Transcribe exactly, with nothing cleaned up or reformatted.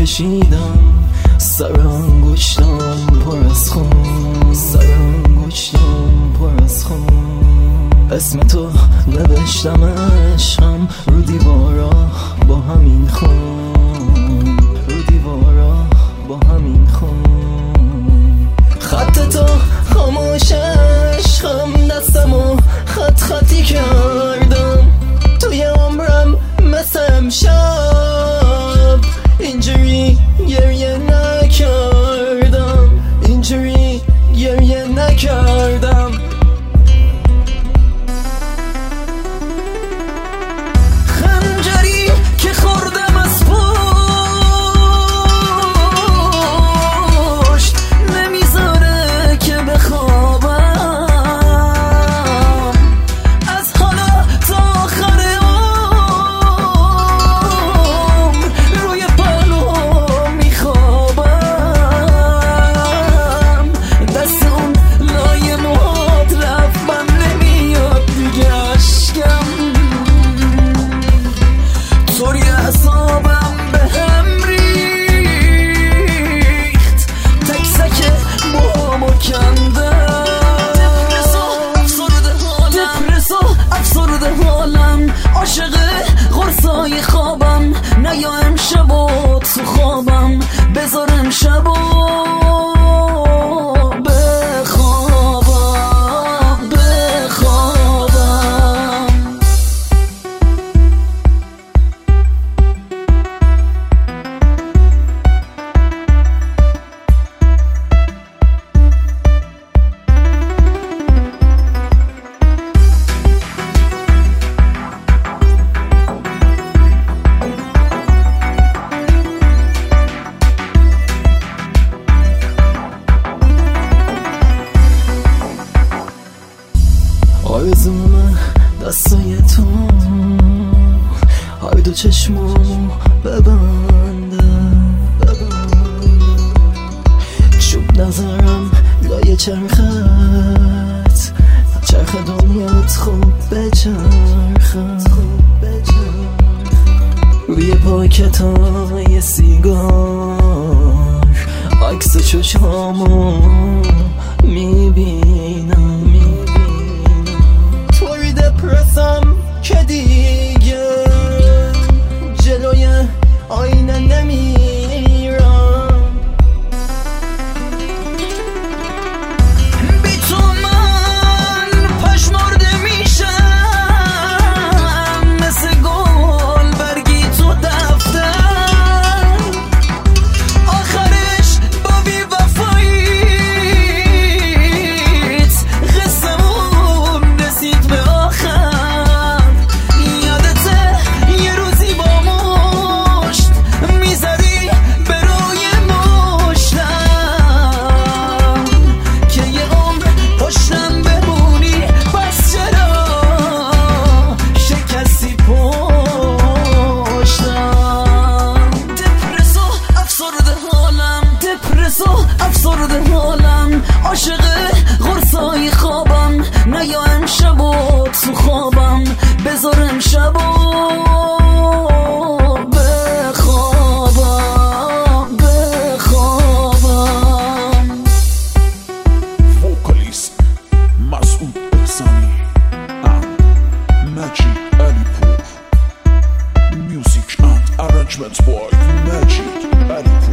کشیدم، سر انگشتم پر از خون، سر انگشتم پر از خون. اسم تو نوشتم عشقم رو دیوارا با همین خون، رو دیوارا با همین خون. خط تو خاموش عشقم، دستمو خط خطی کردم توی عمرم مثل امشب. اینجوری گریه نکردم، اینجوری گریه نکردم. خنجری که خوردم از پشت نمیذاره که بخوابم. از حالا تا آخر عمر روی پالو میخوابم. دست اون لای موهات رفت، من نمیاد دیگه اشکم. طوری اعصابم به هم ریخت، تک تک موهامو کندم. دپرسو افسرده حالم، عاشق قرصای خوابم. نیا امشب و تو خوابم، بذار امشب و بخوابم، بخوابم. آرزومه دستای تو هر دو چشمامو ببنده، ببنده. چوب نظرم لای چرخت، چرخ دنیات خوب بچرخت. روی پاکتای سیگار عکس چشمامو میبینم. دپرسم که دیگه جلوی آینه نمیرم. بی تو من پشمرده میشم، مثل گل برگی تو دفتر. آخرش با بی وفاییت قصمون رسید به افسرده حالم، عاشق قرصای خوابم. نیا امشب و تو خوابم، بذار امشب و بخوابم، بخوابم. وکالیست مسعود احسانی and مجید علیپور. Music and arrangements by مجید علیپور.